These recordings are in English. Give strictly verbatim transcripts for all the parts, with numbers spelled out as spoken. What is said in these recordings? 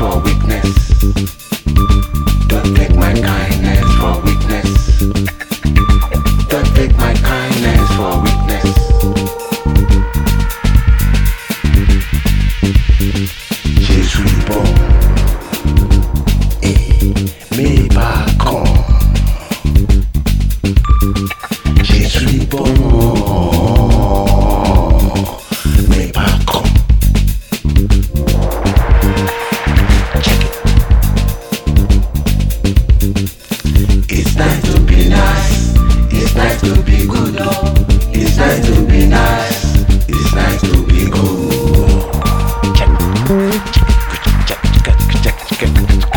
for weakness. Don't take my kindness for weakness. Don't take my kindness for weakness. Je suis bon et mais pas con. Je suis bon mais pas con. It's nice to be nice. It's nice to be good. Oh. It's nice to be nice. It's nice to be good. Check. Check. Check. Check.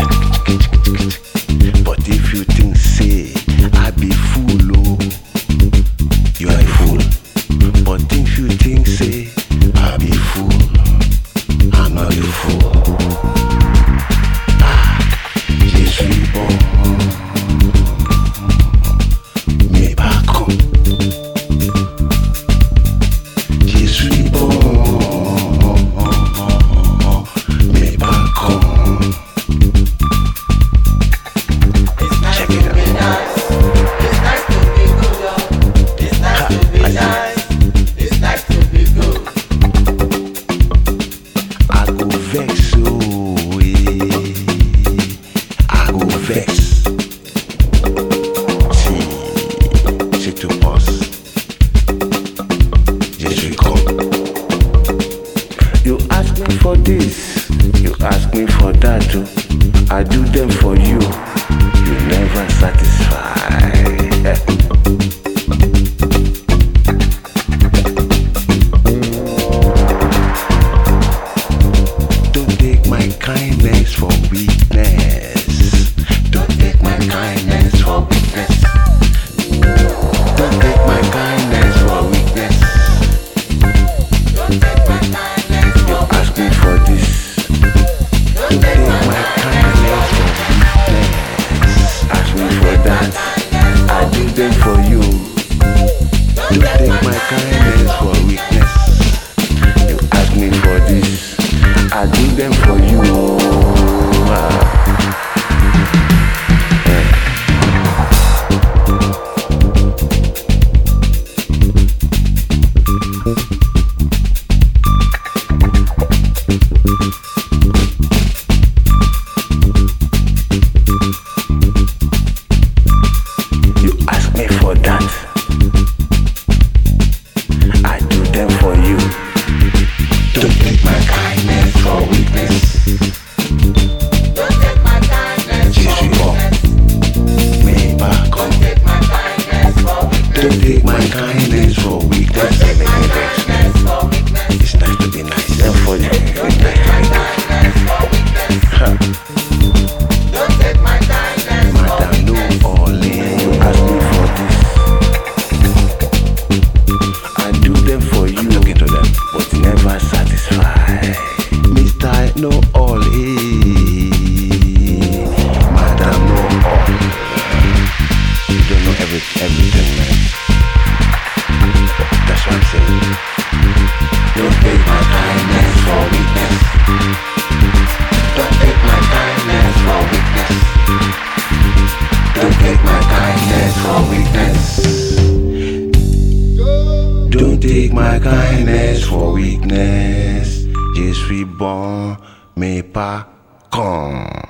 But if you think say I be fool, oh, you are a fool. But if you think say I be fool, I'm not a fool. Ah, je suis bon. Vex, oh, eh, I go vex. Si, si tu penses, je suis con. You ask me for this, you ask me for that too. I do them for you, you never satisfy. Kindness for weakness. Don't take my kindness for weakness. Don't take my kindness for weakness. Don't take my kindness for weakness. You ask me for this. Don't take my kindness for weakness. Ask me for that. I do them for you. Don't take my kindness for weakness. You ask me for this. I do them for you. Ah. You ask me for that. I do them for you. Don't take my kindness for weakness. Don't take my kindness for weakness. Mais pas con. Don't take my kindness for weakness. Don't take my kindness for weakness. Don't take my kindness for weakness. It's nice to be nice. And for you. Don't take my kindness for weakness. Huh. Don't take my kindness for weakness. Madam, no all in. You ask me for this. I do them for you. I'm talking to them, but never satisfy. Mister No all, eh? Madam No all. You don't know every, everything, man. That's what I'm saying. Don't take my kindness for weakness. Don't take my kindness for weakness. Don't take my kindness for weakness. Don't take my kindness for weakness. Je suis bon, mais pas con.